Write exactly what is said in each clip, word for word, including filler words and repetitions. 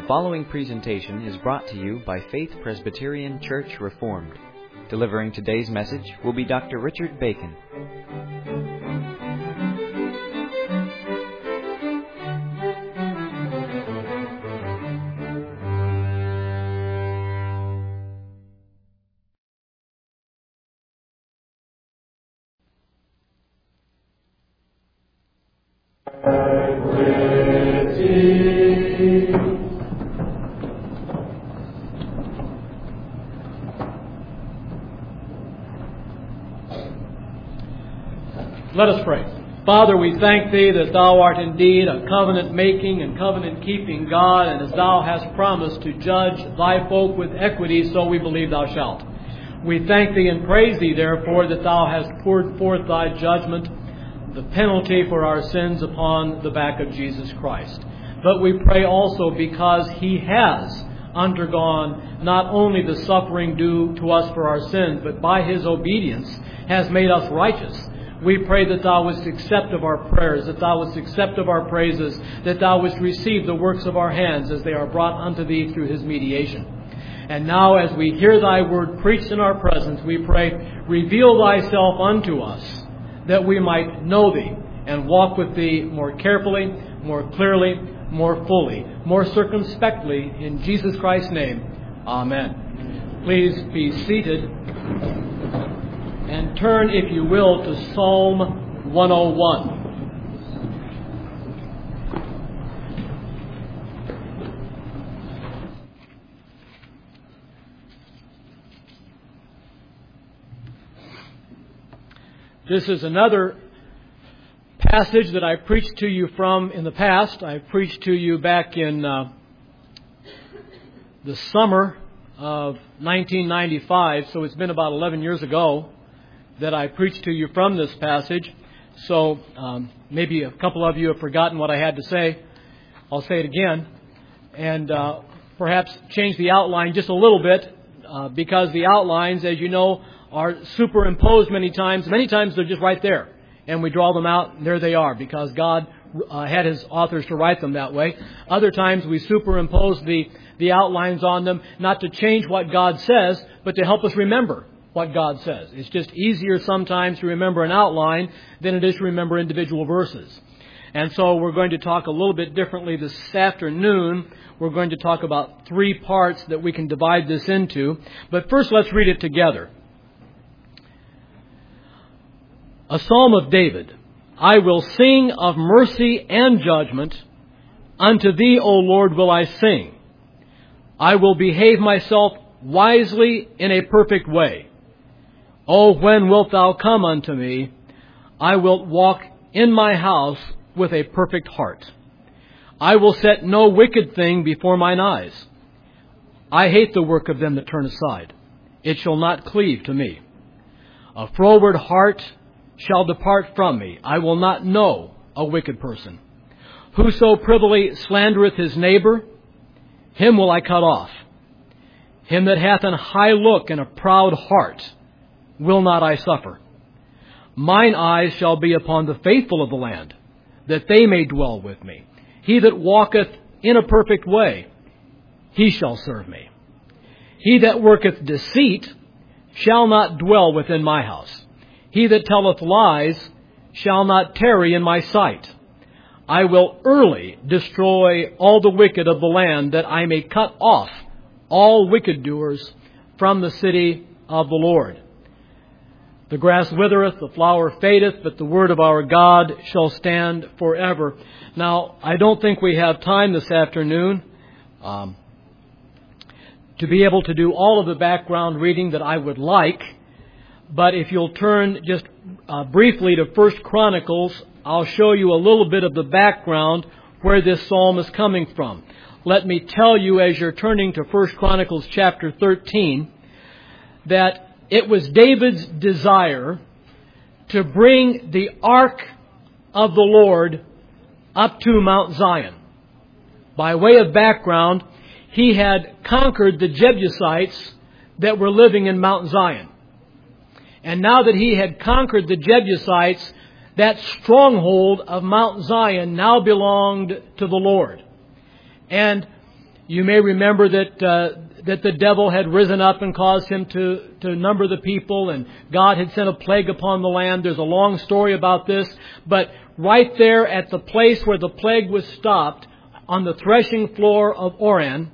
following presentation is brought to you by Faith Presbyterian Church Reformed. Delivering today's message will be Doctor Richard Bacon. Let us pray. Father, we thank Thee that Thou art indeed a covenant-making and covenant-keeping God, and as Thou hast promised to judge Thy folk with equity, so we believe Thou shalt. We thank Thee and praise Thee, therefore, that Thou hast poured forth Thy judgment, the penalty for our sins, upon the back of Jesus Christ. But we pray also because He has undergone not only the suffering due to us for our sins, but by His obedience has made us righteous. We pray that Thou wouldst accept of our prayers, that Thou wouldst accept of our praises, that Thou wouldst receive the works of our hands as they are brought unto Thee through His mediation. And now as we hear Thy word preached in our presence, we pray, reveal Thyself unto us, that we might know Thee and walk with Thee more carefully, more clearly, more fully, more circumspectly. In Jesus Christ's name, amen. Please be seated. And turn, if you will, to Psalm one oh one. This is another passage that I preached to you from in the past. I preached to you back in uh, the summer of nineteen ninety-five, so it's been about eleven years ago that I preached to you from this passage. So um, maybe a couple of you have forgotten what I had to say. I'll say it again and uh, perhaps change the outline just a little bit uh, because the outlines, as you know, are superimposed many times. Many times they're just right there and we draw them out and there they are because God uh, had His authors to write them that way. Other times we superimpose the, the outlines on them not to change what God says, but to help us remember what God says. It's just easier sometimes to remember an outline than it is to remember individual verses. And so we're going to talk a little bit differently this afternoon. We're going to talk about three parts that we can divide this into. But first, let's read it together. A Psalm of David. I will sing of mercy and judgment. Unto Thee, O Lord, will I sing. I will behave myself wisely in a perfect way. O when wilt Thou come unto me? I will walk in my house with a perfect heart. I will set no wicked thing before mine eyes. I hate the work of them that turn aside. It shall not cleave to me. A froward heart shall depart from me. I will not know a wicked person. Whoso privily slandereth his neighbor, him will I cut off. Him that hath an high look and a proud heart will not I suffer. Mine eyes shall be upon the faithful of the land, that they may dwell with me. He that walketh in a perfect way, he shall serve me. He that worketh deceit shall not dwell within my house. He that telleth lies shall not tarry in my sight. I will early destroy all the wicked of the land, that I may cut off all wicked doers from the city of the Lord. The grass withereth, the flower fadeth, but the word of our God shall stand forever. Now, I don't think we have time this afternoon um, to be able to do all of the background reading that I would like. But if you'll turn just uh, briefly to First Chronicles, I'll show you a little bit of the background where this psalm is coming from. Let me tell you, as you're turning to First Chronicles chapter thirteen, that it was David's desire to bring the ark of the Lord up to Mount Zion. By way of background, he had conquered the Jebusites that were living in Mount Zion. And now that he had conquered the Jebusites, that stronghold of Mount Zion now belonged to the Lord. And You may remember that uh, that the devil had risen up and caused him to, to number the people, and God had sent a plague upon the land. There's a long story about this, but right there at the place where the plague was stopped, on the threshing floor of Oran,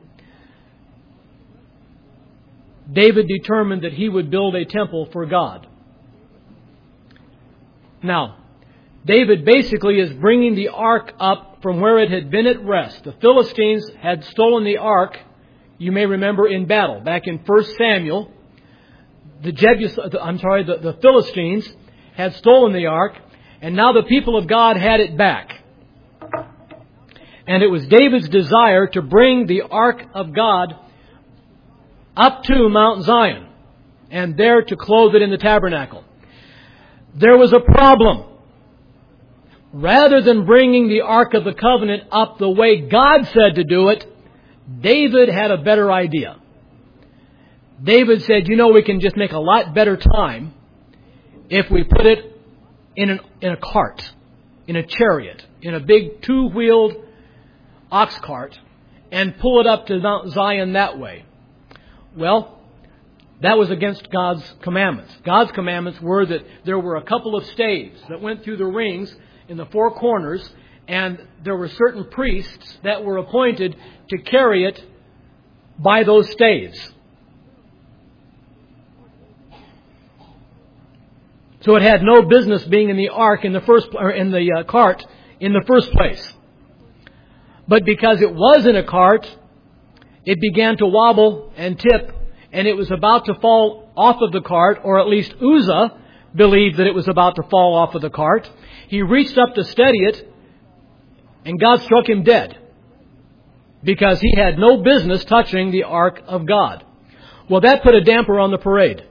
David determined that he would build a temple for God. Now, David basically is bringing the ark up from where it had been at rest. The Philistines had stolen the ark, you may remember, in battle. Back in First Samuel, the Jebus, I'm sorry, the, the Philistines had stolen the ark, and now the people of God had it back. And it was David's desire to bring the ark of God up to Mount Zion and there to clothe it in the tabernacle. There was a problem. Rather than bringing the Ark of the Covenant up the way God said to do it, David had a better idea. David said, you know, we can just make a lot better time if we put it in, an, in a cart, in a chariot, in a big two-wheeled ox cart, and pull it up to Mount Zion that way. Well, that was against God's commandments. God's commandments were that there were a couple of staves that went through the rings in the four corners, and there were certain priests that were appointed to carry it by those staves. So it had no business being in the ark in the first, or in the uh, cart in the first place. But because it was in a cart, it began to wobble and tip, and it was about to fall off of the cart, or at least Uzzah believed that it was about to fall off of the cart. He reached up to steady it, and God struck him dead because he had no business touching the ark of God. Well, that put a damper on the parade,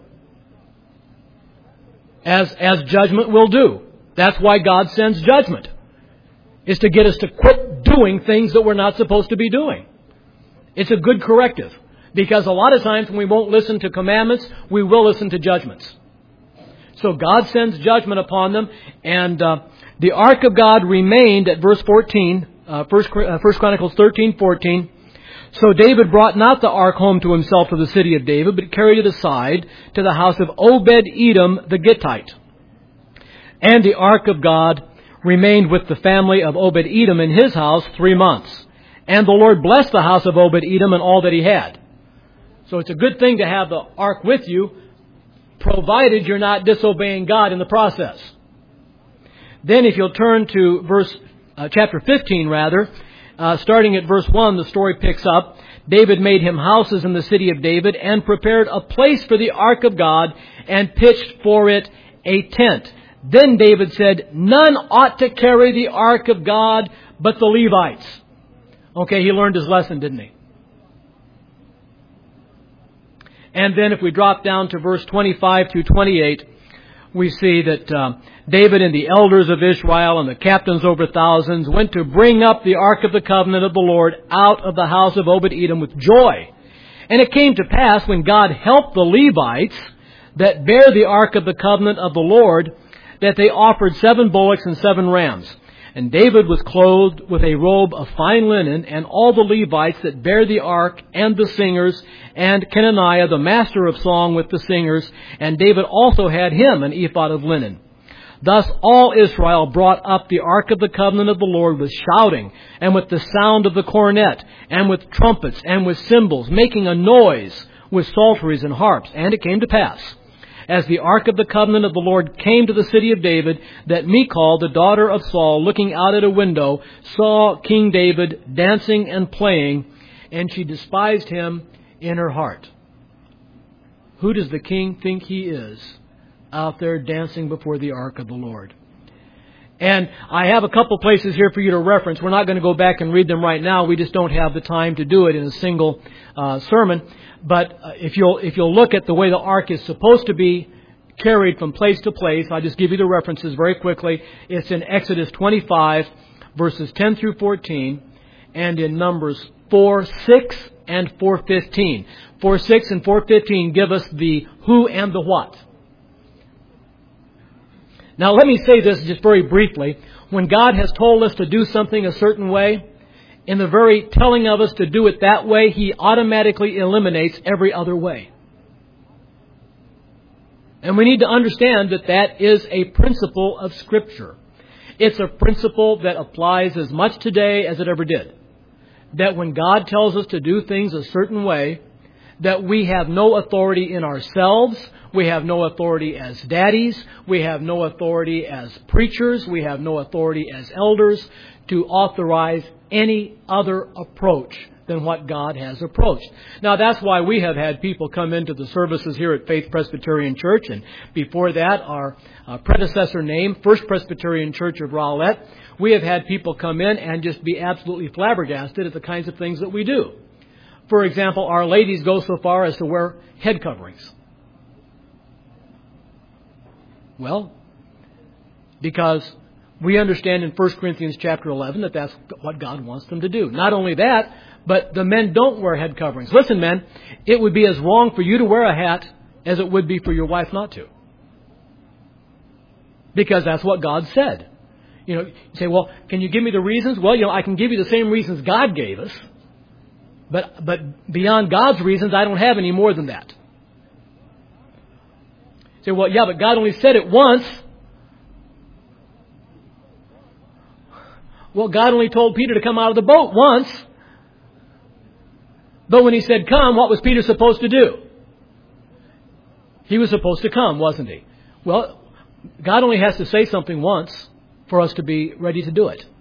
as as judgment will do. That's why God sends judgment, is to get us to quit doing things that we're not supposed to be doing. It's a good corrective, because a lot of times when we won't listen to commandments, we will listen to judgments. So God sends judgment upon them, and uh, the ark of God remained at verse fourteen, uh, First, uh, First Chronicles thirteen fourteen. So David brought not the ark home to himself to the city of David, but carried it aside to the house of Obed-Edom the Gittite. And the ark of God remained with the family of Obed-Edom in his house three months. And the Lord blessed the house of Obed-Edom and all that he had. So it's a good thing to have the ark with you, provided you're not disobeying God in the process. Then if you'll turn to verse uh, chapter fifteen, rather, uh, starting at verse one, the story picks up. David made him houses in the city of David and prepared a place for the ark of God and pitched for it a tent. Then David said, none ought to carry the ark of God but the Levites. Okay, he learned his lesson, didn't he? And then if we drop down to verse twenty-five through twenty-eight, we see that uh, David and the elders of Israel and the captains over thousands went to bring up the ark of the covenant of the Lord out of the house of Obed-Edom with joy. And it came to pass, when God helped the Levites that bear the ark of the covenant of the Lord, that they offered seven bullocks and seven rams. And David was clothed with a robe of fine linen, and all the Levites that bear the ark, and the singers, and Kenaniah, the master of song, with the singers. And David also had him an ephod of linen. Thus all Israel brought up the ark of the covenant of the Lord with shouting, and with the sound of the cornet, and with trumpets, and with cymbals, making a noise with psalteries and harps. And it came to pass, as the ark of the covenant of the Lord came to the city of David, that Michal, the daughter of Saul, looking out at a window, saw King David dancing and playing, and she despised him in her heart. Who does the king think he is, out there dancing before the ark of the Lord? And I have a couple places here for you to reference. We're not going to go back and read them right now. We just don't have the time to do it in a single uh, sermon. But uh, if you'll if you'll look at the way the ark is supposed to be carried from place to place, I'll just give you the references very quickly. It's in Exodus twenty-five, verses ten through fourteen, and in Numbers four six and four fifteen. four six and four fifteen give us the who and the what. Now let me say this just very briefly. When God has told us to do something a certain way, in the very telling of us to do it that way, He automatically eliminates every other way. And we need to understand that that is a principle of Scripture. It's a principle that applies as much today as it ever did. That when God tells us to do things a certain way, that we have no authority in ourselves, we have no authority as daddies, we have no authority as preachers, we have no authority as elders to authorize any other approach than what God has approached. Now that's why we have had people come into the services here at Faith Presbyterian Church, and before that our uh, predecessor name, First Presbyterian Church of Rowlett. We have had people come in and just be absolutely flabbergasted at the kinds of things that we do. For example, our ladies go so far as to wear head coverings. Well, because we understand in First Corinthians chapter eleven that that's what God wants them to do. Not only that, but the men don't wear head coverings. Listen, men, it would be as wrong for you to wear a hat as it would be for your wife not to. Because that's what God said. You know, you say, well, can you give me the reasons? Well, you know, I can give you the same reasons God gave us. But but beyond God's reasons, I don't have any more than that. You say, well, yeah, but God only said it once. Well, God only told Peter to come out of the boat once. But when He said come, what was Peter supposed to do? He was supposed to come, wasn't he? Well, God only has to say something once for us to be ready to do it.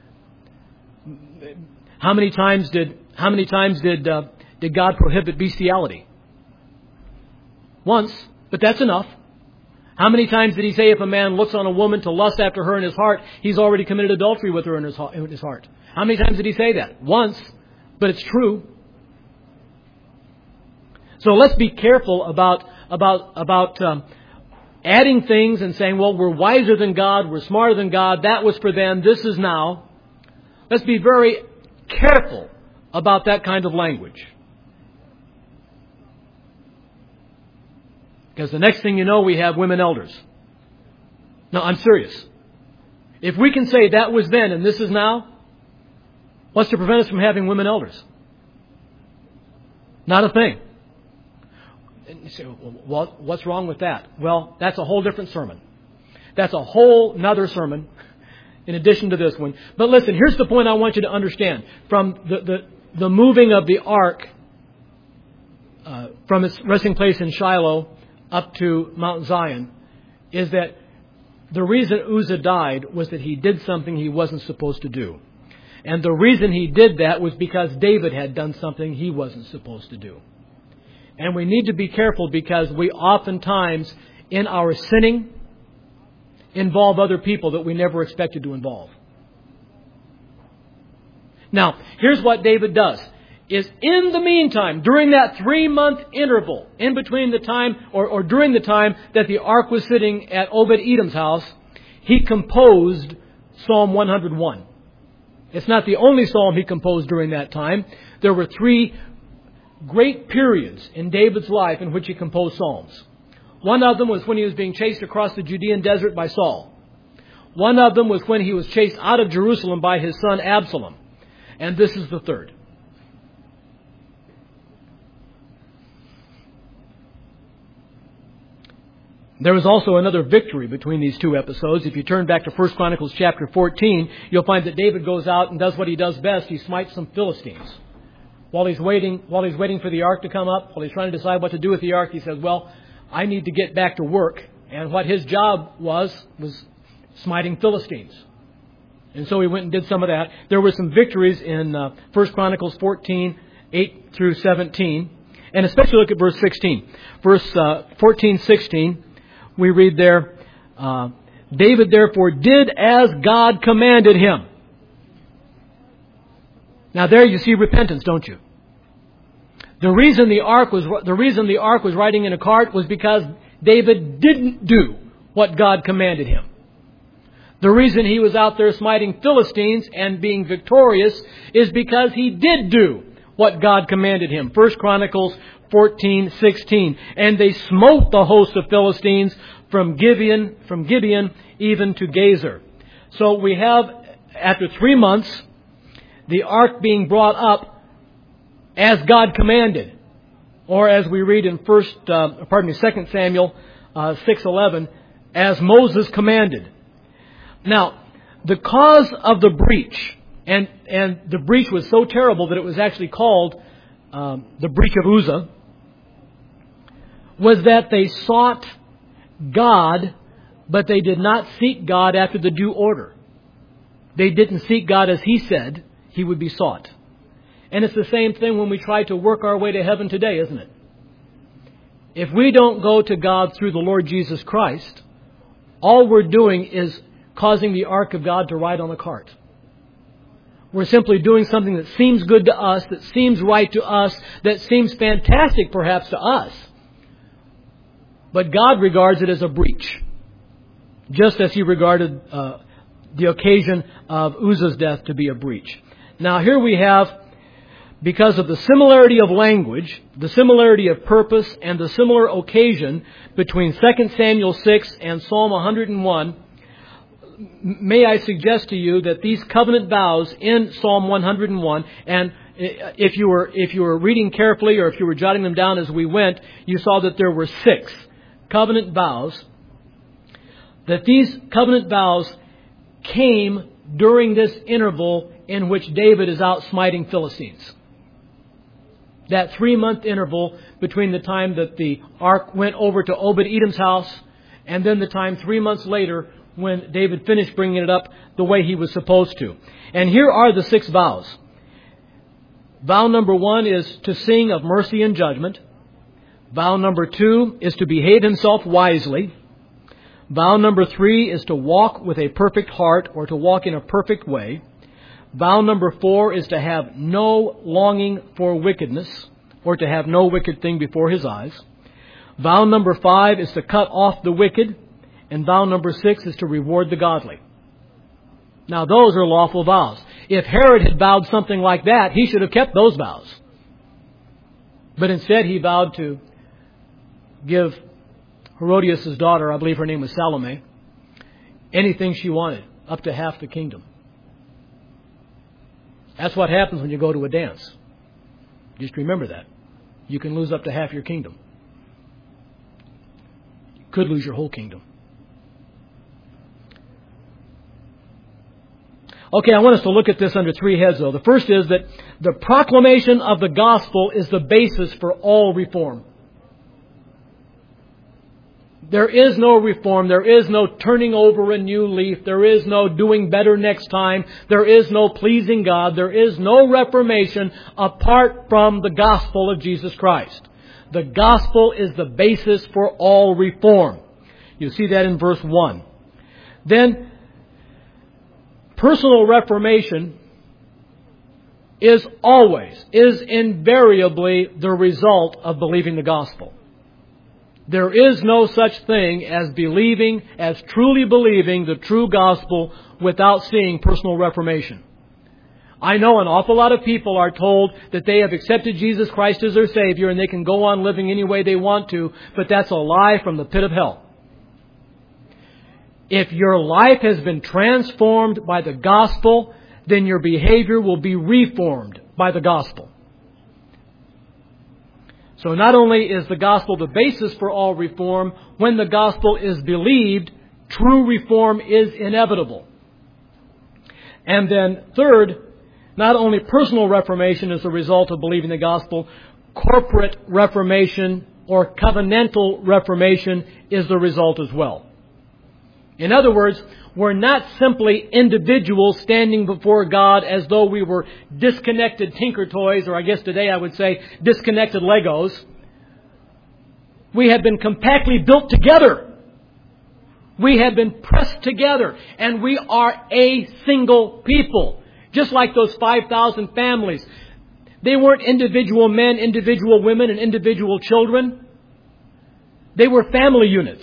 How many times did how many times did uh, did God prohibit bestiality? Once, but that's enough. How many times did He say if a man looks on a woman to lust after her in his heart, he's already committed adultery with her in his, in his heart? How many times did He say that? Once, but it's true. So let's be careful about about about um, adding things and saying, well, we're wiser than God, we're smarter than God, that was for then, this is now. Let's be very careful about that kind of language. Because the next thing you know, we have women elders. No, I'm serious. If we can say that was then and this is now, what's to prevent us from having women elders? Not a thing. And you say, well, what's wrong with that? Well, that's a whole different sermon. That's a whole nother sermon in addition to this one. But listen, here's the point I want you to understand. From the, the, the moving of the ark uh, from its resting place in Shiloh up to Mount Zion is that the reason Uzzah died was that he did something he wasn't supposed to do. And the reason he did that was because David had done something he wasn't supposed to do. And we need to be careful because we oftentimes, in our sinning, involve other people that we never expected to involve. Now, here's what David does. Is in the meantime, during that three-month interval, in between the time, or, or during the time that the ark was sitting at Obed-Edom's house, he composed Psalm one hundred one. It's not the only psalm he composed during that time. There were three great periods in David's life in which he composed psalms. One of them was when he was being chased across the Judean desert by Saul. One of them was when he was chased out of Jerusalem by his son Absalom. And this is the third. There was also another victory between these two episodes. If you turn back to First Chronicles chapter fourteen, you'll find that David goes out and does what he does best. He smites some Philistines. While he's waiting, while he's waiting for the ark to come up, while he's trying to decide what to do with the ark, he says, well, I need to get back to work. And what his job was, was smiting Philistines. And so he went and did some of that. There were some victories in uh, First Chronicles fourteen, eight through seventeen. And especially look at verse sixteen. Verse uh, fourteen, sixteen, we read there, uh, David therefore did as God commanded him. Now there you see repentance, don't you? The reason the ark was the reason the ark was riding in a cart was because David didn't do what God commanded him. The reason he was out there smiting Philistines and being victorious is because he did do what God commanded him. First Chronicles fourteen, sixteen. And they smote the host of Philistines from Gibeon, from Gibeon even to Gazer. So we have, after three months, the ark being brought up as God commanded, or as we read in first, uh, pardon me, Second Samuel uh, six eleven, as Moses commanded. Now, the cause of the breach, and and the breach was so terrible that it was actually called um, the breach of Uzzah, was that they sought God, but they did not seek God after the due order. They didn't seek God as He said He would be sought. And it's the same thing when we try to work our way to heaven today, isn't it? If we don't go to God through the Lord Jesus Christ, all we're doing is causing the ark of God to ride on a cart. We're simply doing something that seems good to us, that seems right to us, that seems fantastic perhaps to us. But God regards it as a breach, just as He regarded uh, the occasion of Uzzah's death to be a breach. Now here we have, because of the similarity of language, the similarity of purpose, and the similar occasion between Second Samuel six and Psalm one hundred one, may I suggest to you that these covenant vows in Psalm one hundred one, and if you were if you were reading carefully or if you were jotting them down as we went, you saw that there were six covenant vows, that these covenant vows came during this interval in which David is out smiting Philistines. That three-month interval between the time that the ark went over to Obed-Edom's house and then the time three months later when David finished bringing it up the way he was supposed to. And here are the six vows. Vow number one is to sing of mercy and judgment. Vow number two is to behave himself wisely. Vow number three is to walk with a perfect heart, or to walk in a perfect way. Vow number four is to have no longing for wickedness, or to have no wicked thing before his eyes. Vow number five is to cut off the wicked. And vow number six is to reward the godly. Now those are lawful vows. If Herod had vowed something like that, he should have kept those vows. But instead he vowed to give Herodias' daughter, I believe her name was Salome, anything she wanted, up to half the kingdom. That's what happens when you go to a dance. Just remember that. You can lose up to half your kingdom. You could lose your whole kingdom. Okay, I want us to look at this under three heads, though. The first is that the proclamation of the gospel is the basis for all reform. There is no reform. There is no turning over a new leaf. There is no doing better next time. There is no pleasing God. There is no reformation apart from the gospel of Jesus Christ. The gospel is the basis for all reform. You see that in verse one. Then, personal reformation is always, is invariably the result of believing the gospel. There is no such thing as believing, as truly believing the true gospel without seeing personal reformation. I know an awful lot of people are told that they have accepted Jesus Christ as their Savior and they can go on living any way they want to, but that's a lie from the pit of hell. If your life has been transformed by the gospel, then your behavior will be reformed by the gospel. So not only is the gospel the basis for all reform, when the gospel is believed, true reform is inevitable. And then third, not only personal reformation is the result of believing the gospel, corporate reformation or covenantal reformation is the result as well. In other words, we're not simply individuals standing before God as though we were disconnected tinker toys, or I guess today I would say disconnected Legos. We have been compactly built together. We have been pressed together, and we are a single people. Just like those five thousand families. They weren't individual men, individual women, and individual children. They were family units.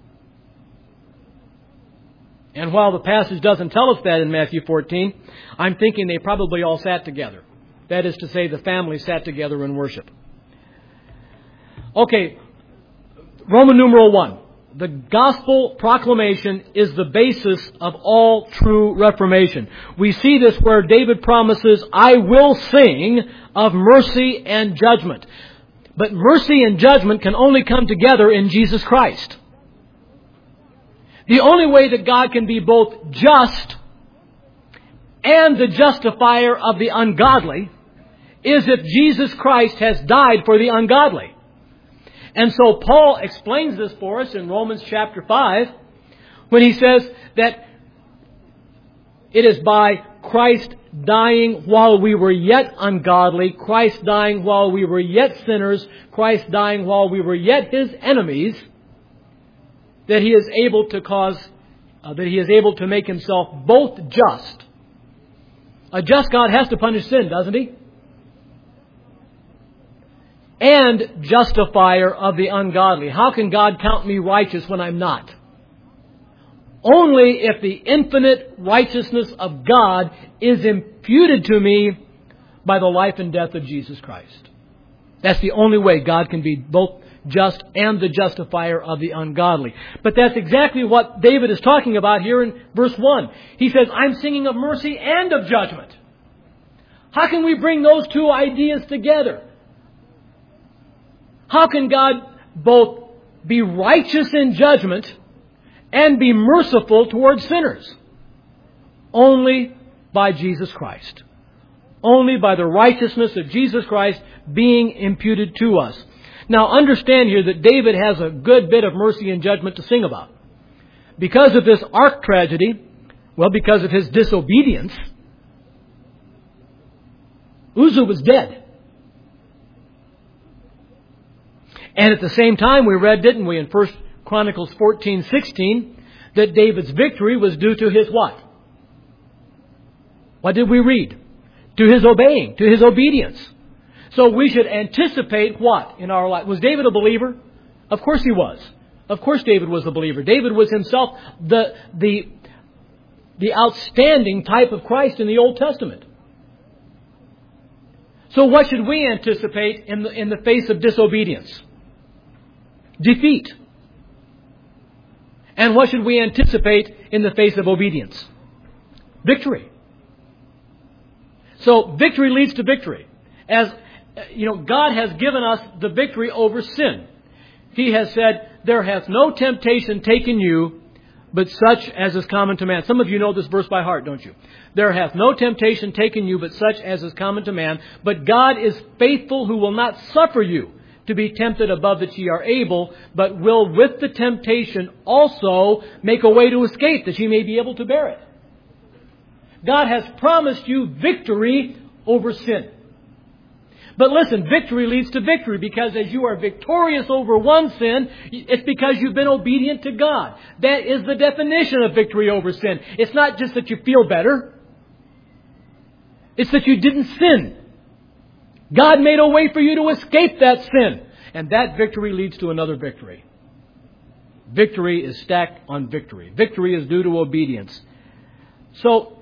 And while the passage doesn't tell us that in Matthew fourteen, I'm thinking they probably all sat together. That is to say, the family sat together in worship. Okay, Roman numeral one. The gospel proclamation is the basis of all true reformation. We see this where David promises, I will sing of mercy and judgment. But mercy and judgment can only come together in Jesus Christ. The only way that God can be both just and the justifier of the ungodly is if Jesus Christ has died for the ungodly. And so Paul explains this for us in Romans chapter five when he says that it is by Christ dying while we were yet ungodly, Christ dying while we were yet sinners, Christ dying while we were yet His enemies, that He is able to cause, uh, that He is able to make Himself both just. A just God has to punish sin, doesn't He? And justifier of the ungodly. How can God count me righteous when I'm not? Only if the infinite righteousness of God is imputed to me by the life and death of Jesus Christ. That's the only way God can be both just and the justifier of the ungodly. But that's exactly what David is talking about here in verse one. He says, I'm singing of mercy and of judgment. How can we bring those two ideas together? How can God both be righteous in judgment and be merciful towards sinners? Only by Jesus Christ. Only by the righteousness of Jesus Christ being imputed to us. Now understand here that David has a good bit of mercy and judgment to sing about. Because of this ark tragedy, well, because of his disobedience, Uzzah was dead. And at the same time, we read, didn't we, in First Chronicles fourteen sixteen, that David's victory was due to his what? What did we read? To his obeying, to his obedience. So we should anticipate what in our life? Was David a believer? Of course he was. Of course David was a believer. David was himself the, the, the outstanding type of Christ in the Old Testament. So what should we anticipate in the, in the face of disobedience? Defeat. And what should we anticipate in the face of obedience? Victory. So victory leads to victory. As you know, God has given us the victory over sin. He has said, there hath no temptation taken you, but such as is common to man. Some of you know this verse by heart, don't you? There hath no temptation taken you, but such as is common to man. But God is faithful, who will not suffer you to be tempted above that ye are able, but will with the temptation also make a way to escape, that ye may be able to bear it. God has promised you victory over sin. But listen, victory leads to victory, because as you are victorious over one sin, it's because you've been obedient to God. That is the definition of victory over sin. It's not just that you feel better. It's that you didn't sin. God made a way for you to escape that sin. And that victory leads to another victory. Victory is stacked on victory. Victory is due to obedience. So,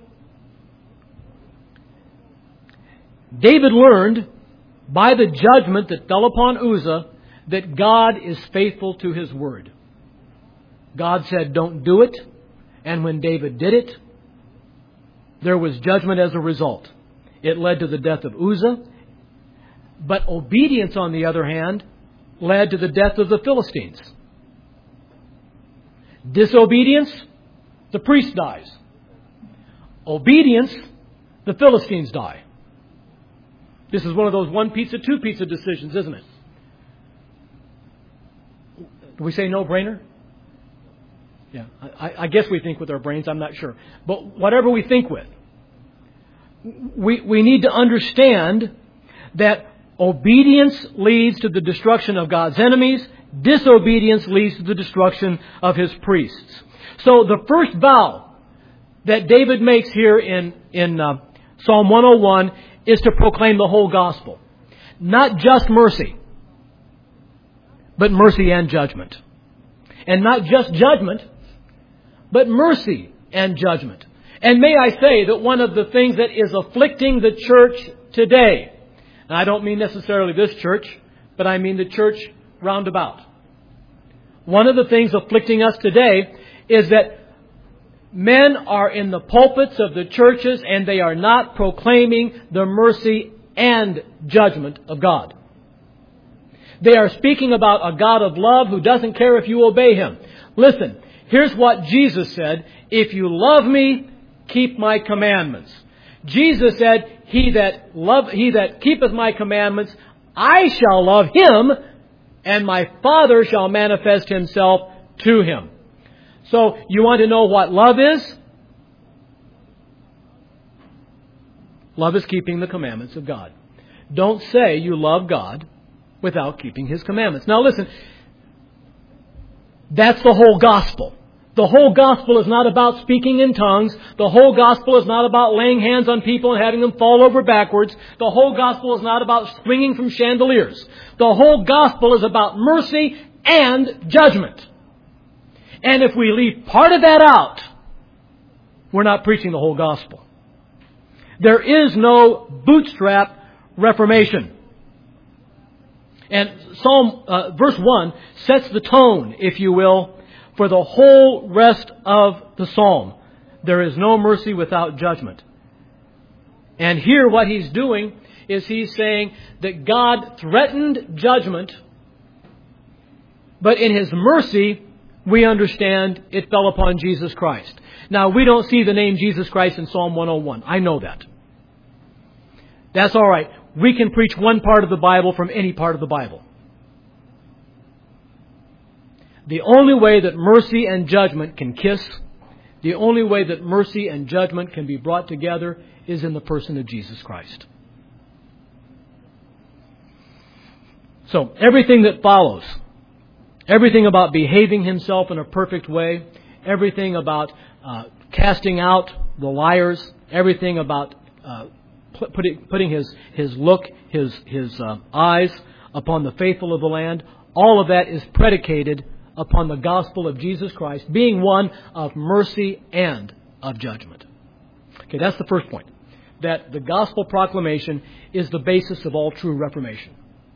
David learned by the judgment that fell upon Uzzah that God is faithful to His word. God said, don't do it. And when David did it, there was judgment as a result. It led to the death of Uzzah. But obedience, on the other hand, led to the death of the Philistines. Disobedience, the priest dies. Obedience, the Philistines die. This is one of those one pizza, two pizza decisions, isn't it? Do we say no-brainer? Yeah, I, I guess we think with our brains, I'm not sure. But whatever we think with, we, we need to understand that obedience leads to the destruction of God's enemies. Disobedience leads to the destruction of His priests. So the first vow that David makes here in, in uh, Psalm one oh one is to proclaim the whole gospel. Not just mercy, but mercy and judgment. And not just judgment, but mercy and judgment. And may I say that one of the things that is afflicting the church today, and I don't mean necessarily this church, but I mean the church roundabout. One of the things afflicting us today is that men are in the pulpits of the churches and they are not proclaiming the mercy and judgment of God. They are speaking about a God of love who doesn't care if you obey Him. Listen, here's what Jesus said, "If you love me, keep my commandments." Jesus said, He that love, he that keepeth my commandments, I shall love him, and my Father shall manifest Himself to him. So, you want to know what love is? Love is keeping the commandments of God. Don't say you love God without keeping His commandments. Now listen, that's the whole gospel. The whole gospel is not about speaking in tongues. The whole gospel is not about laying hands on people and having them fall over backwards. The whole gospel is not about swinging from chandeliers. The whole gospel is about mercy and judgment. And if we leave part of that out, we're not preaching the whole gospel. There is no bootstrap reformation. And Psalm, uh, verse one sets the tone, if you will, for the whole rest of the psalm. There is no mercy without judgment. And here what he's doing is he's saying that God threatened judgment, but in His mercy, we understand it fell upon Jesus Christ. Now, we don't see the name Jesus Christ in Psalm one oh one. I know that. That's all right. We can preach one part of the Bible from any part of the Bible. The only way that mercy and judgment can kiss, the only way that mercy and judgment can be brought together is in the person of Jesus Christ. So, everything that follows, everything about behaving himself in a perfect way, everything about uh, casting out the liars, everything about uh, putting, putting his, his look, his, his uh, eyes upon the faithful of the land, all of that is predicated upon the gospel of Jesus Christ being one of mercy and of judgment. Okay, that's the first point. That the gospel proclamation is the basis of all true reformation.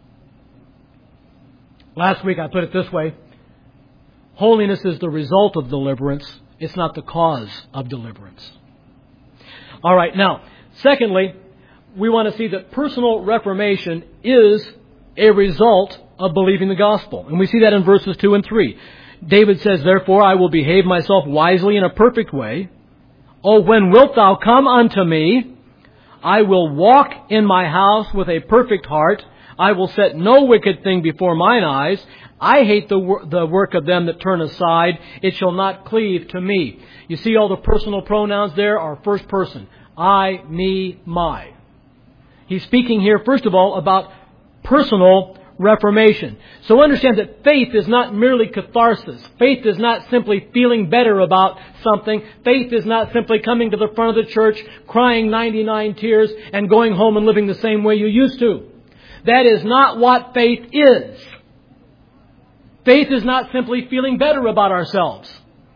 Last week I put it this way. Holiness is the result of deliverance. It's not the cause of deliverance. All right, now, secondly, we want to see that personal reformation is a result of believing the gospel. And we see that in verses two and three. David says, "Therefore I will behave myself wisely in a perfect way. O when wilt thou come unto me? I will walk in my house with a perfect heart. I will set no wicked thing before mine eyes. I hate the, wor- the work of them that turn aside. It shall not cleave to me." You see all the personal pronouns there are first person. I, me, my. He's speaking here, first of all, about personal reformation. So understand that faith is not merely catharsis. Faith is not simply feeling better about something. Faith is not simply coming to the front of the church, crying ninety-nine tears, and going home and living the same way you used to. That is not what faith is. Faith is not simply feeling better about ourselves.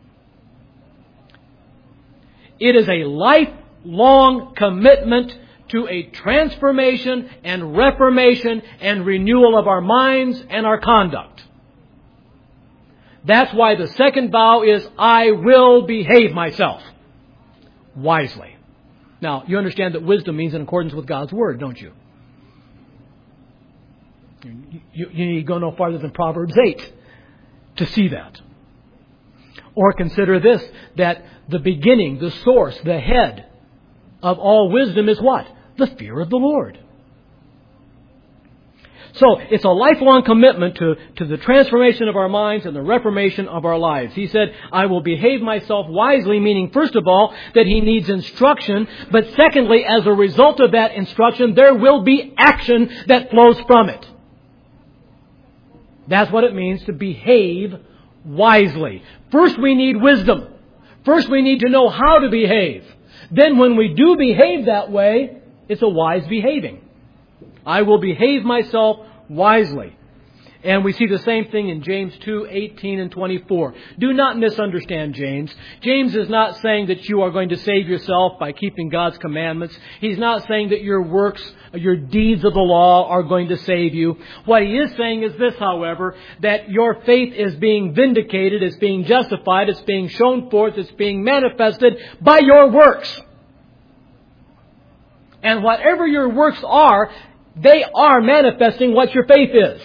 It is a lifelong commitment to a transformation and reformation and renewal of our minds and our conduct. That's why the second vow is, I will behave myself wisely. Now, you understand that wisdom means in accordance with God's Word, don't you? You, you need to go no farther than Proverbs eight to see that. Or consider this, that the beginning, the source, the head of all wisdom is what? The fear of the Lord. So, it's a lifelong commitment to, to the transformation of our minds and the reformation of our lives. He said, I will behave myself wisely, meaning, first of all, that he needs instruction. But secondly, as a result of that instruction, there will be action that flows from it. That's what it means to behave wisely. First, we need wisdom. First, we need to know how to behave. Then when we do behave that way, it's a wise behaving. I will behave myself wisely. And we see the same thing in James two, eighteen and twenty-four. Do not misunderstand James. James is not saying that you are going to save yourself by keeping God's commandments. He's not saying that your works, your deeds of the law are going to save you. What he is saying is this, however, that your faith is being vindicated, it's being justified, it's being shown forth, it's being manifested by your works. And whatever your works are, they are manifesting what your faith is.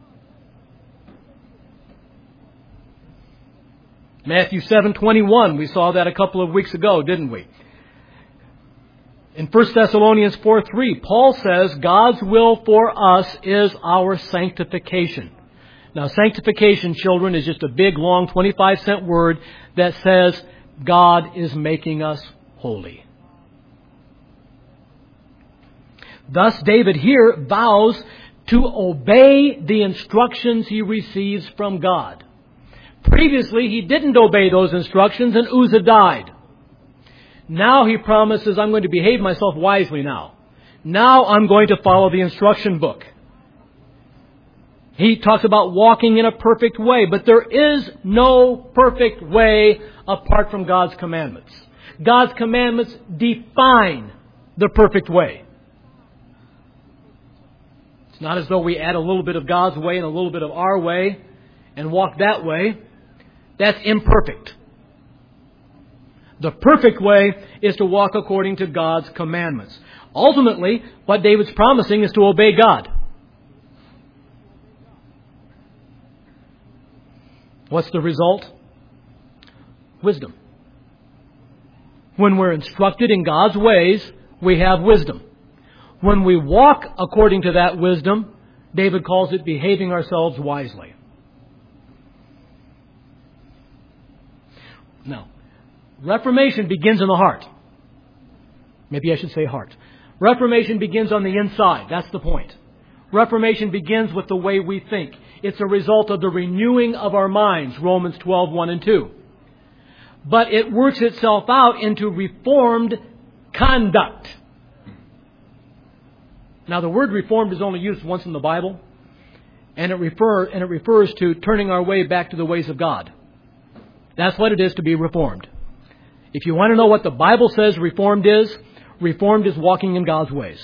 Matthew seven twenty-one, we saw that a couple of weeks ago, didn't we? In First Thessalonians four three, Paul says God's will for us is our sanctification. Now, sanctification, children, is just a big, long, twenty-five cent word that says God is making us holy. Thus, David here vows to obey the instructions he receives from God. Previously, he didn't obey those instructions and Uzzah died. Now he promises, I'm going to behave myself wisely now. Now I'm going to follow the instruction book. He talks about walking in a perfect way, but there is no perfect way apart from God's commandments. God's commandments define the perfect way. It's not as though we add a little bit of God's way and a little bit of our way and walk that way. That's imperfect. The perfect way is to walk according to God's commandments. Ultimately, what David's promising is to obey God. What's the result? Wisdom. When we're instructed in God's ways, we have wisdom. When we walk according to that wisdom, David calls it behaving ourselves wisely. Now, Reformation begins in the heart. Maybe I should say heart. Reformation begins on the inside. That's the point. Reformation begins with the way we think. It's a result of the renewing of our minds, Romans twelve, one and two. But it works itself out into reformed conduct. Now, the word reformed is only used once in the Bible, and it refer and it refers to turning our way back to the ways of God. That's what it is to be reformed. If you want to know what the Bible says reformed is, reformed is walking in God's ways.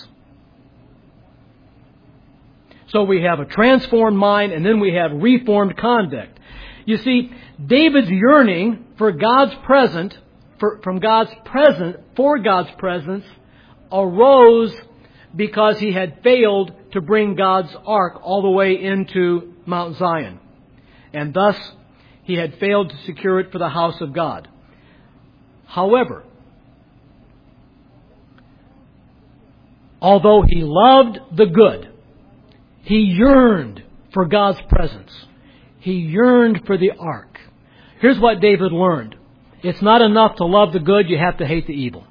So we have a transformed mind, and then we have reformed conduct. You see, David's yearning for God's presence, for, from God's presence, for God's presence, arose because he had failed to bring God's ark all the way into Mount Zion. And thus, he had failed to secure it for the house of God. However, although he loved the good, he yearned for God's presence. He yearned for the ark. Here's what David learned. It's not enough to love the good, you have to hate the evil.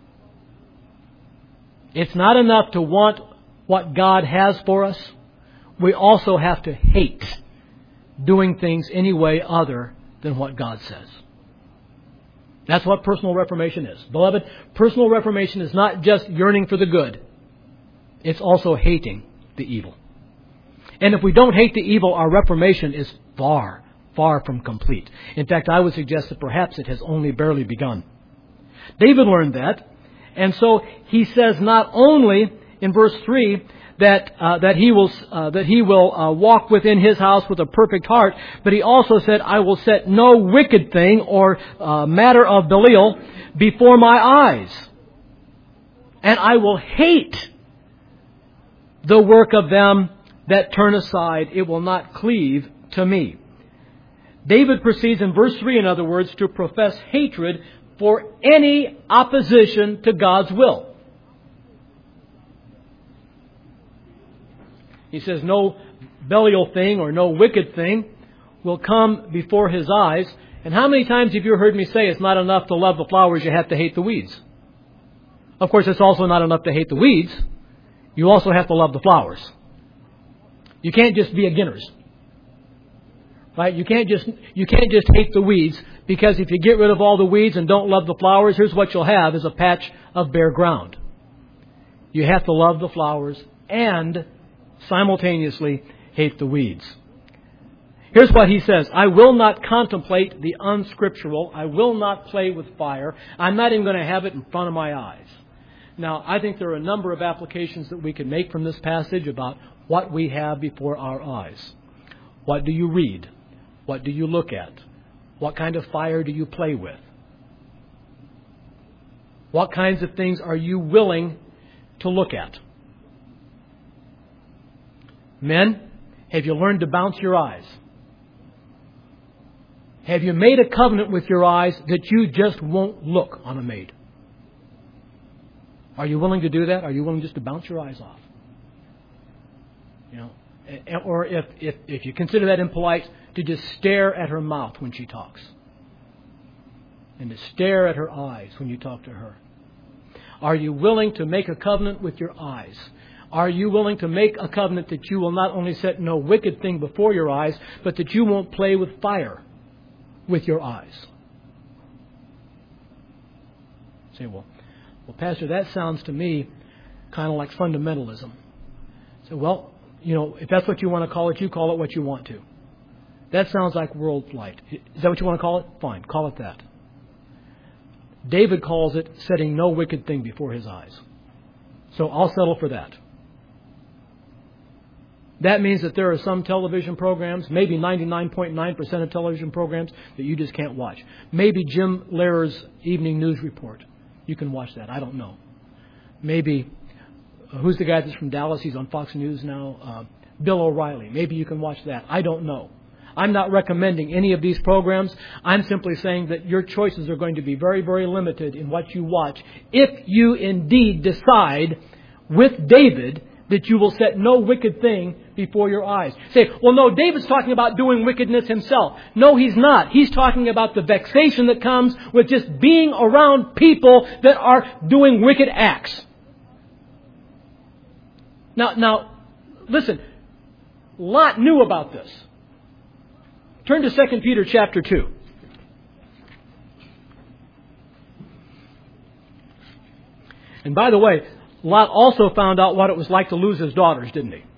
It's not enough to want what God has for us. We also have to hate doing things any way other than what God says. That's what personal reformation is. Beloved, personal reformation is not just yearning for the good. It's also hating the evil. And if we don't hate the evil, our reformation is far, far from complete. In fact, I would suggest that perhaps it has only barely begun. David learned that. And so he says not only in verse three that uh, that he will uh, that he will uh, walk within his house with a perfect heart, but he also said, I will set no wicked thing or uh, matter of Belial before my eyes. And I will hate the work of them that turn aside. It will not cleave to me. David proceeds in verse three, in other words, to profess hatred for any opposition to God's will. He says no Belial thing or no wicked thing will come before his eyes. And how many times have you heard me say it's not enough to love the flowers, you have to hate the weeds? Of course, it's also not enough to hate the weeds. You also have to love the flowers. You can't just be beginners. Right? You can't just you can't just hate the weeds, because if you get rid of all the weeds and don't love the flowers, here's what you'll have is a patch of bare ground. You have to love the flowers and simultaneously hate the weeds. Here's what he says. I will not contemplate the unscriptural. I will not play with fire. I'm not even going to have it in front of my eyes. Now, I think there are a number of applications that we can make from this passage about what we have before our eyes. What do you read? What do you look at? What kind of fire do you play with? What kinds of things are you willing to look at? Men, have you learned to bounce your eyes? Have you made a covenant with your eyes that you just won't look on a maid? Are you willing to do that? Are you willing just to bounce your eyes off? You know, or if, if, if you consider that impolite, to just stare at her mouth when she talks. And to stare at her eyes when you talk to her. Are you willing to make a covenant with your eyes? Are you willing to make a covenant that you will not only set no wicked thing before your eyes, but that you won't play with fire with your eyes? Say, well, well, Pastor, that sounds to me kind of like fundamentalism. So, well, you know, if that's what you want to call it, you call it what you want to. That sounds like world flight. Is that what you want to call it? Fine, call it that. David calls it setting no wicked thing before his eyes. So I'll settle for that. That means that there are some television programs, maybe ninety-nine point nine percent of television programs, that you just can't watch. Maybe Jim Lehrer's evening news report. You can watch that. I don't know. Maybe, uh, who's the guy that's from Dallas? He's on Fox News now. Uh, Bill O'Reilly. Maybe you can watch that. I don't know. I'm not recommending any of these programs. I'm simply saying that your choices are going to be very, very limited in what you watch if you indeed decide with David that you will set no wicked thing before your eyes. Say, well, no, David's talking about doing wickedness himself. No, he's not. He's talking about the vexation that comes with just being around people that are doing wicked acts. Now, now, listen, Lot knew about this. Turn to Second Peter chapter two. And by the way, Lot also found out what it was like to lose his daughters, didn't he?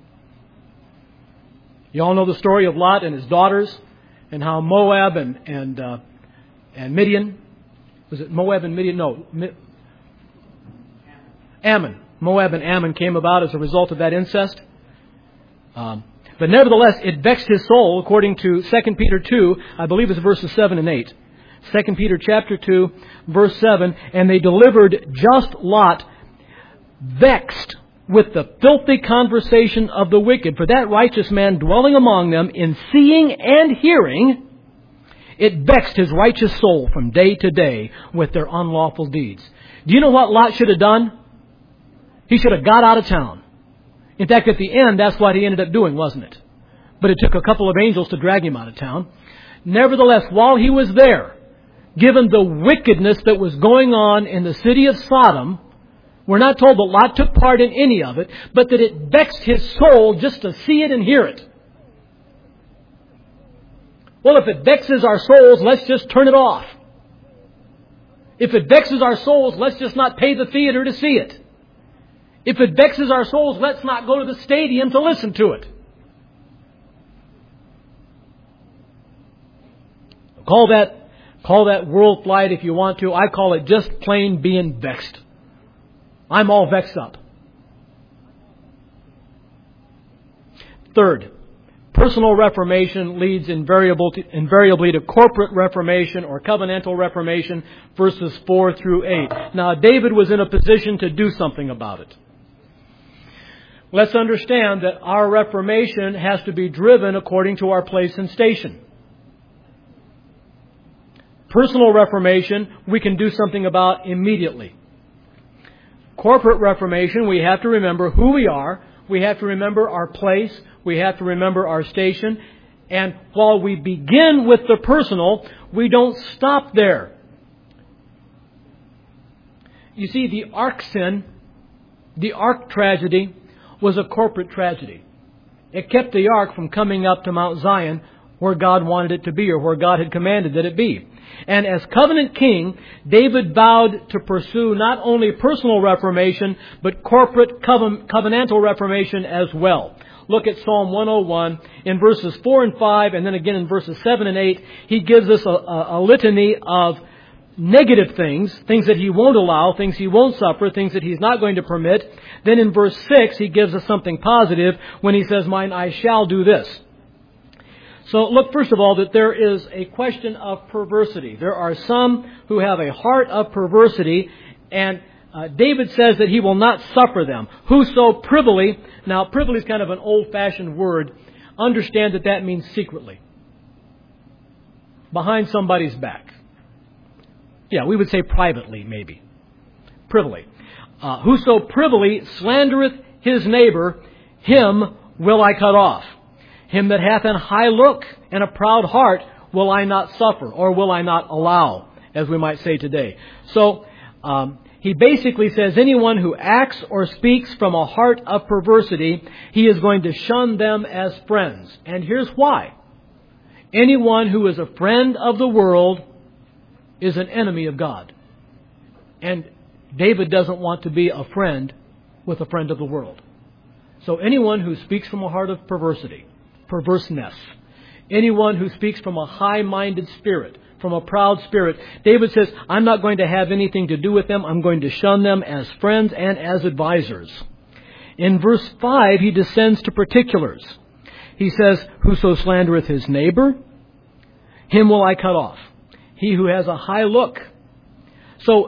You all know the story of Lot and his daughters, and how Moab and and uh, and Midian, was it Moab and Midian? No, Mi- Ammon. Moab and Ammon came about as a result of that incest. Um, But nevertheless, it vexed his soul, according to Second Peter two, I believe it's verses seven and eight. Second Peter chapter two, verse seven, and they delivered just Lot, vexed with the filthy conversation of the wicked. For that righteous man dwelling among them, in seeing and hearing, it vexed his righteous soul from day to day with their unlawful deeds. Do you know what Lot should have done? He should have got out of town. In fact, at the end, that's what he ended up doing, wasn't it? But it took a couple of angels to drag him out of town. Nevertheless, while he was there, given the wickedness that was going on in the city of Sodom, we're not told that Lot took part in any of it, but that it vexed his soul just to see it and hear it. Well, if it vexes our souls, let's just turn it off. If it vexes our souls, let's just not pay the theater to see it. If it vexes our souls, let's not go to the stadium to listen to it. Call that, call that world flight if you want to. I call it just plain being vexed. I'm all vexed up. Third, personal reformation leads invariable to, invariably to corporate reformation or covenantal reformation, verses four through eight. Now, David was in a position to do something about it. Let's understand that our reformation has to be driven according to our place and station. Personal reformation, we can do something about immediately. Corporate reformation, we have to remember who we are. We have to remember our place. We have to remember our station. And while we begin with the personal, we don't stop there. You see, the ark sin, the ark tragedy, was a corporate tragedy. It kept the ark from coming up to Mount Zion where God wanted it to be, or where God had commanded that it be. And as covenant king, David vowed to pursue not only personal reformation, but corporate covenantal reformation as well. look at Psalm one oh one, in verses four and five, and then again in verses seven and eight, he gives us a, a, a litany of negative things, things that he won't allow, things he won't suffer, things that he's not going to permit. Then in verse six, he gives us something positive when he says, mine eye shall do this. So look, first of all, that there is a question of perversity. There are some who have a heart of perversity, and uh, David says that he will not suffer them. Whoso privily, now privily is kind of an old-fashioned word, understand that that means secretly. Behind somebody's back. Yeah, we would say privately, maybe. Privily. Uh, whoso privily slandereth his neighbor, him will I cut off. Him that hath an high look and a proud heart will I not suffer, or will I not allow, as we might say today. So, um, he basically says anyone who acts or speaks from a heart of perversity, he is going to shun them as friends. And here's why. Anyone who is a friend of the world is an enemy of God. And David doesn't want to be a friend with a friend of the world. So anyone who speaks from a heart of perversity, perverseness, anyone who speaks from a high-minded spirit, from a proud spirit, David says, I'm not going to have anything to do with them. I'm going to shun them as friends and as advisors. In verse five, he descends to particulars. He says, whoso slandereth his neighbor, him will I cut off. He who has a high look. So,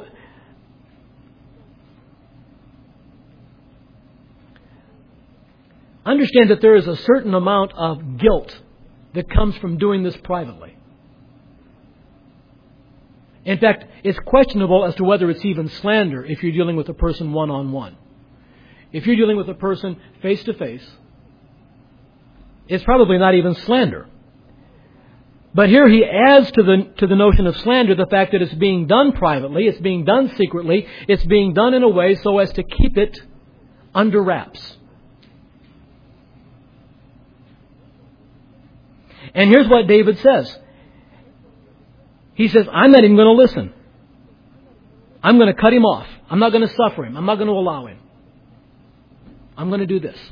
understand that there is a certain amount of guilt that comes from doing this privately. In fact, it's questionable as to whether it's even slander if you're dealing with a person one-on-one. If you're dealing with a person face-to-face, it's probably not even slander. But here he adds to the to the notion of slander the fact that it's being done privately, it's being done secretly, it's being done in a way so as to keep it under wraps. And here's what David says. He says, I'm not even going to listen. I'm going to cut him off. I'm not going to suffer him. I'm not going to allow him. I'm going to do this.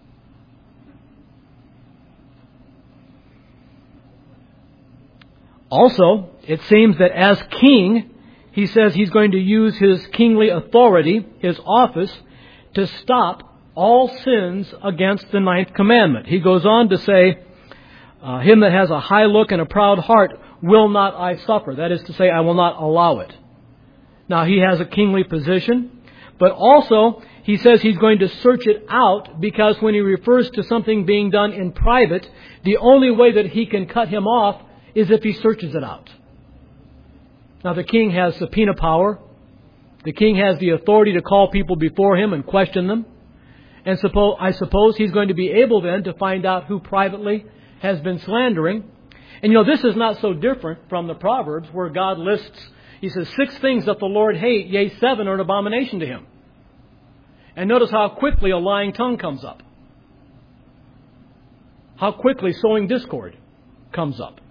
Also, it seems that as king, he says he's going to use his kingly authority, his office, to stop all sins against the ninth commandment. He goes on to say, uh, him that has a high look and a proud heart will not I suffer. That is to say, I will not allow it. Now, he has a kingly position, but also he says he's going to search it out, because when he refers to something being done in private, the only way that he can cut him off is if he searches it out. Now, the king has subpoena power. The king has the authority to call people before him and question them. And suppose, I suppose he's going to be able then to find out who privately has been slandering. And you know, this is not so different from the Proverbs, where God lists, he says, six things that the Lord hate, yea, seven are an abomination to him. And notice how quickly a lying tongue comes up. How quickly sowing discord comes up.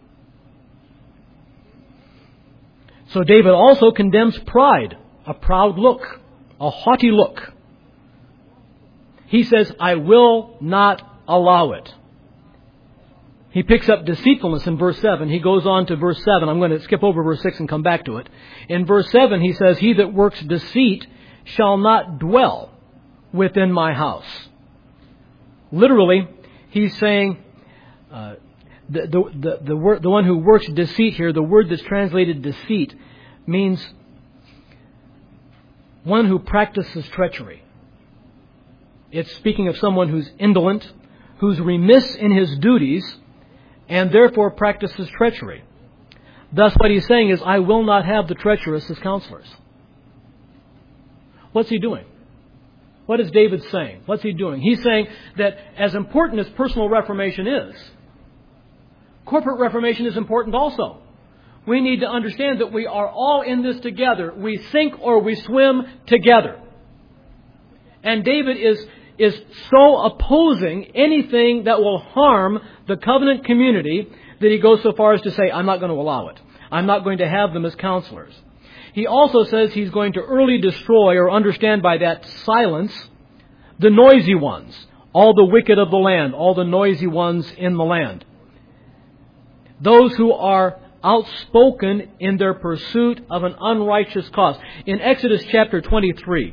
So David also condemns pride, a proud look, a haughty look. He says, I will not allow it. He picks up deceitfulness in verse seven. He goes on to verse seven. I'm going to skip over verse six and come back to it. In verse seven, he says, he that works deceit shall not dwell within my house. Literally, he's saying, uh, the, the, the, the, word, the one who works deceit here, the word that's translated deceit, means one who practices treachery. It's speaking of someone who's indolent, who's remiss in his duties, and therefore practices treachery. Thus what he's saying is, I will not have the treacherous as counselors. What's he doing? What is David saying? What's he doing? He's saying that as important as personal reformation is, corporate reformation is important also. We need to understand that we are all in this together. We sink or we swim together. And David is is so opposing anything that will harm the covenant community that he goes so far as to say, I'm not going to allow it. I'm not going to have them as counselors. He also says he's going to early destroy, or understand by that silence, the noisy ones, all the wicked of the land, all the noisy ones in the land. Those who are outspoken in their pursuit of an unrighteous cause. In Exodus chapter twenty-three,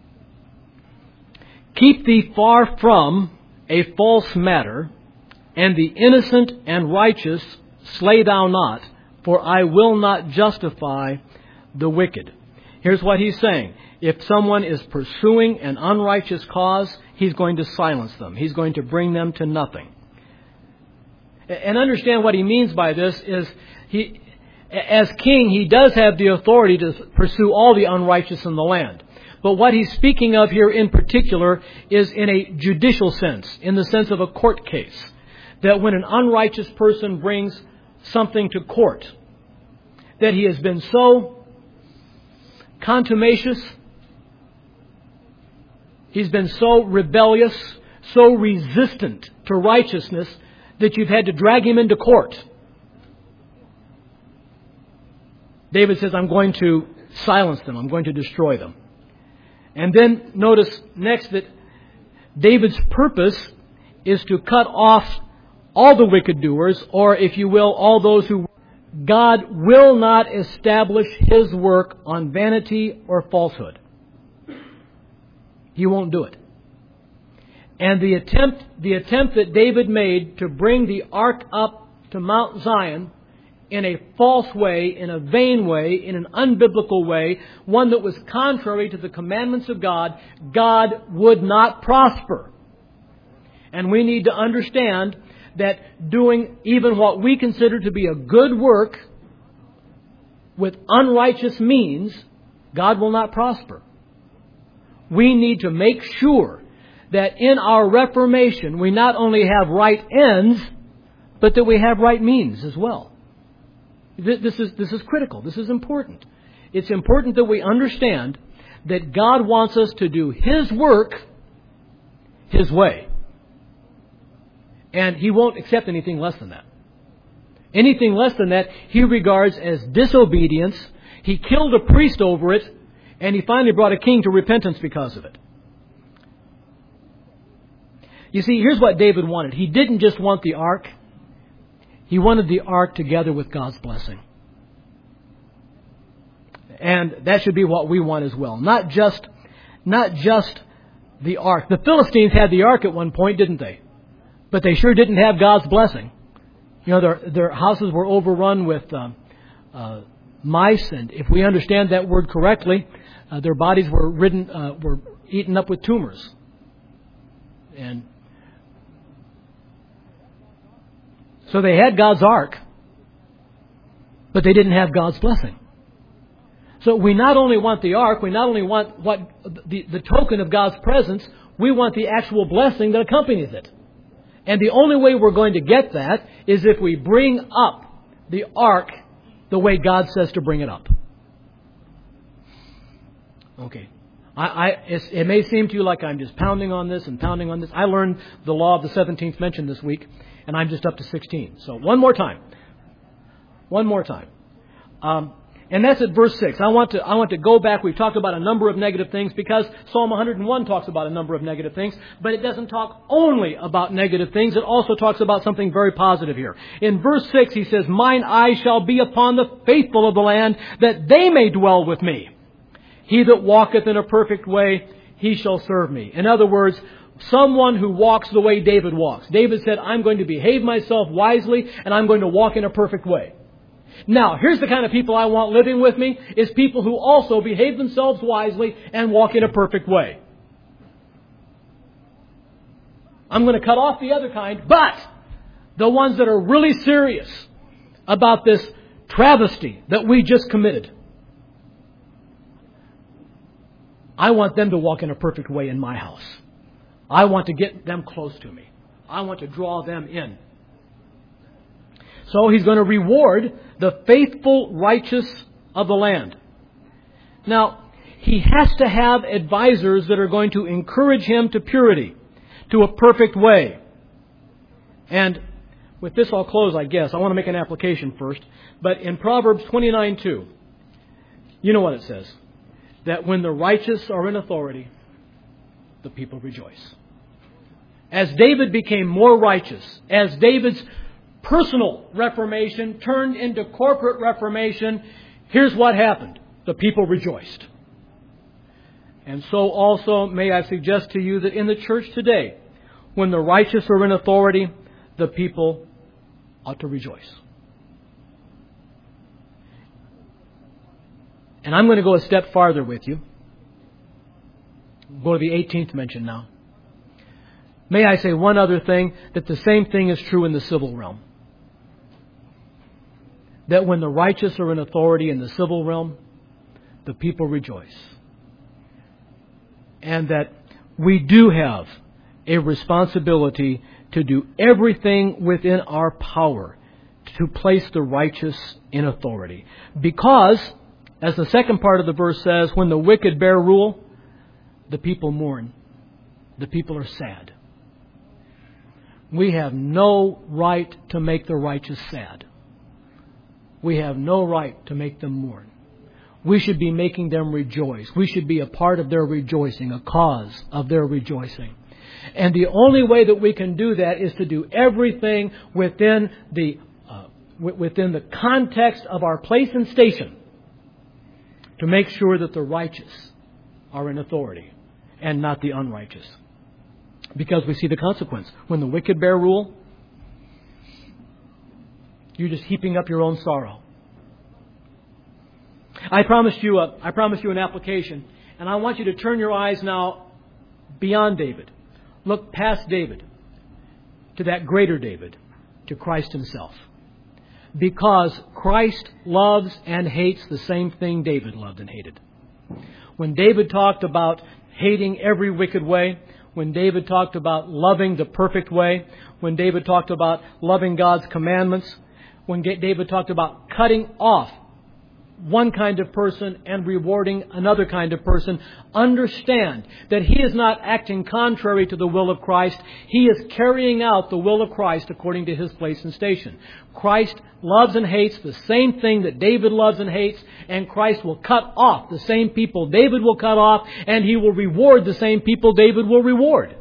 keep thee far from a false matter, and the innocent and righteous slay thou not, for I will not justify the wicked. Here's what he's saying. If someone is pursuing an unrighteous cause, he's going to silence them. He's going to bring them to nothing. And understand what he means by this is, he, as king, he does have the authority to pursue all the unrighteous in the land. But what he's speaking of here in particular is in a judicial sense, in the sense of a court case. That when an unrighteous person brings something to court, that he has been so contumacious, he's been so rebellious, so resistant to righteousness, that you've had to drag him into court. David says, I'm going to silence them. I'm going to destroy them. And then notice next that David's purpose is to cut off all the wicked doers, or if you will, all those who... God will not establish His work on vanity or falsehood. He won't do it. And the attempt, the attempt that David made to bring the ark up to Mount Zion in a false way, in a vain way, in an unbiblical way, one that was contrary to the commandments of God, God would not prosper. And we need to understand that doing even what we consider to be a good work with unrighteous means, God will not prosper. We need to make sure that in our reformation we not only have right ends, but that we have right means as well. This is, this is critical. This is important. It's important that we understand that God wants us to do His work His way. And He won't accept anything less than that. Anything less than that, He regards as disobedience. He killed a priest over it, and He finally brought a king to repentance because of it. You see, here's what David wanted. He didn't just want the ark. He wanted the ark together with God's blessing. And that should be what we want as well. Not just, not just the ark. The Philistines had the ark at one point, didn't they? But they sure didn't have God's blessing. You know, their, their houses were overrun with uh, uh, mice, and if we understand that word correctly, uh, their bodies were ridden, uh, were eaten up with tumors. And so they had God's ark, but they didn't have God's blessing. So we not only want the ark, we not only want what the, the token of God's presence, we want the actual blessing that accompanies it. And the only way we're going to get that is if we bring up the ark the way God says to bring it up. Okay. I, I, it may seem to you like I'm just pounding on this and pounding on this. I learned the law of the seventeenth mention this week, and I'm just up to sixteen. So one more time. One more time. Um, and that's at verse six. I want to I want to go back. We've talked about a number of negative things because Psalm one hundred one talks about a number of negative things. But it doesn't talk only about negative things. It also talks about something very positive here. In verse six, he says, Mine eye shall be upon the faithful of the land, that they may dwell with me. He that walketh in a perfect way, he shall serve me. In other words, someone who walks the way David walks. David said, I'm going to behave myself wisely, and I'm going to walk in a perfect way. Now, here's the kind of people I want living with me, is people who also behave themselves wisely and walk in a perfect way. I'm going to cut off the other kind, but the ones that are really serious about this travesty that we just committed, I want them to walk in a perfect way in my house. I want to get them close to me. I want to draw them in. So He's going to reward the faithful righteous of the land. Now, He has to have advisors that are going to encourage him to purity, to a perfect way. And with this I'll close, I guess. I want to make an application first. But in Proverbs twenty-nine two, you know what it says. That when the righteous are in authority, the people rejoice. as David became more righteous, as David's personal reformation turned into corporate reformation, here's what happened. The people rejoiced. And so also may I suggest to you that in the church today, when the righteous are in authority, the people ought to rejoice. And I'm going to go a step farther with you. Go to the eighteenth mention now. May I say one other thing, that the same thing is true in the civil realm. That when the righteous are in authority in the civil realm, the people rejoice. And that we do have a responsibility to do everything within our power to place the righteous in authority. Because, as the second part of the verse says, when the wicked bear rule, the people mourn. The people are sad. We have no right to make the righteous sad. We have no right to make them mourn. We should be making them rejoice. We should be a part of their rejoicing, a cause of their rejoicing. And the only way that we can do that is to do everything within the uh, w- within the context of our place and station to make sure that the righteous are in authority and not the unrighteous. Because we see the consequence. When the wicked bear rule, you're just heaping up your own sorrow. I promised you a, I promised you an application, and I want you to turn your eyes now beyond David. Look past David to that greater David, to Christ Himself. Because Christ loves and hates the same thing David loved and hated. When David talked about hating every wicked way, when David talked about loving the perfect way, when David talked about loving God's commandments, when David talked about cutting off one kind of person and rewarding another kind of person, understand that he is not acting contrary to the will of Christ. He is carrying out the will of Christ according to His place and station. Christ loves and hates the same thing that David loves and hates, and Christ will cut off the same people David will cut off, and He will reward the same people David will reward.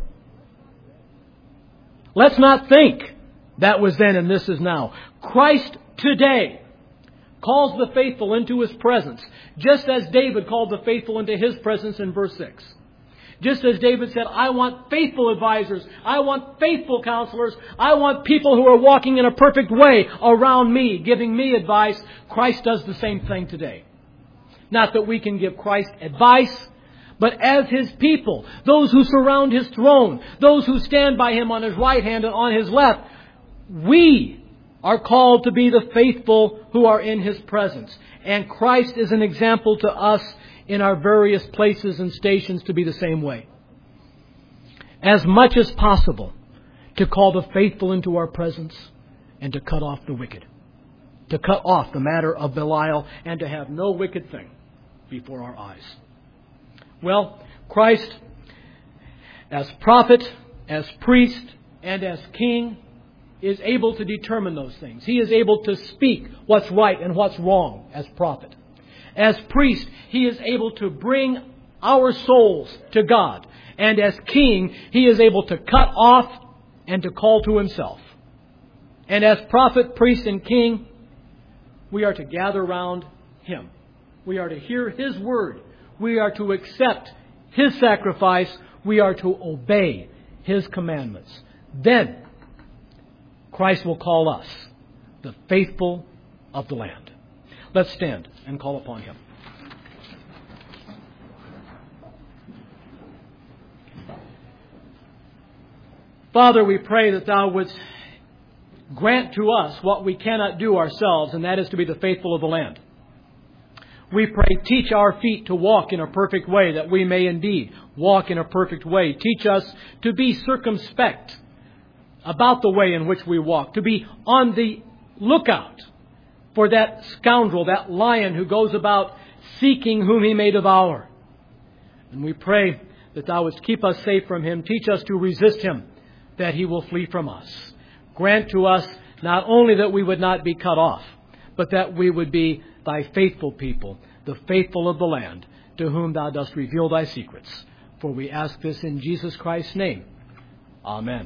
Let's not think that was then and this is now. Christ today calls the faithful into His presence, just as David called the faithful into His presence in verse six. Just as David said, I want faithful advisors. I want faithful counselors. I want people who are walking in a perfect way around me, giving me advice. Christ does the same thing today. Not that we can give Christ advice, but as His people, those who surround His throne, those who stand by Him on His right hand and on His left, we are called to be the faithful who are in His presence. And Christ is an example to us in our various places and stations to be the same way. As much as possible, to call the faithful into our presence and to cut off the wicked. To cut off the matter of Belial and to have no wicked thing before our eyes. Well, Christ, as prophet, as priest, and as king, is able to determine those things. He is able to speak what's right and what's wrong as prophet. As priest, He is able to bring our souls to God. And as king, He is able to cut off and to call to Himself. And as prophet, priest, and king, we are to gather round Him. We are to hear His word. We are to accept His sacrifice. We are to obey His commandments. Then Christ will call us the faithful of the land. Let's stand and call upon Him. Father, we pray that Thou wouldst grant to us what we cannot do ourselves, and that is to be the faithful of the land. We pray, teach our feet to walk in a perfect way, that we may indeed walk in a perfect way. Teach us to be circumspect about the way in which we walk, to be on the lookout for that scoundrel, that lion who goes about seeking whom he may devour. And we pray that Thou wouldst keep us safe from him. Teach us to resist him, that he will flee from us. Grant to us not only that we would not be cut off, but that we would be Thy faithful people, the faithful of the land, to whom Thou dost reveal Thy secrets. For we ask this in Jesus Christ's name. Amen.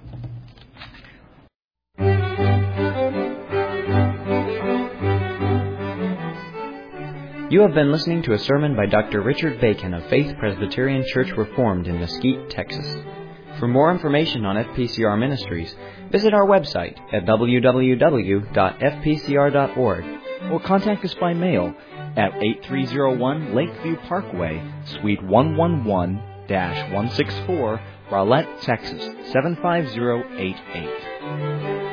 You have been listening to a sermon by Doctor Richard Bacon of Faith Presbyterian Church Reformed in Mesquite, Texas. For more information on F P C R Ministries, visit our website at w w w dot f p c r dot org or contact us by mail at eighty-three oh one Lakeview Parkway, Suite one eleven dash one sixty-four, Rowlett, Texas seven five zero eight eight.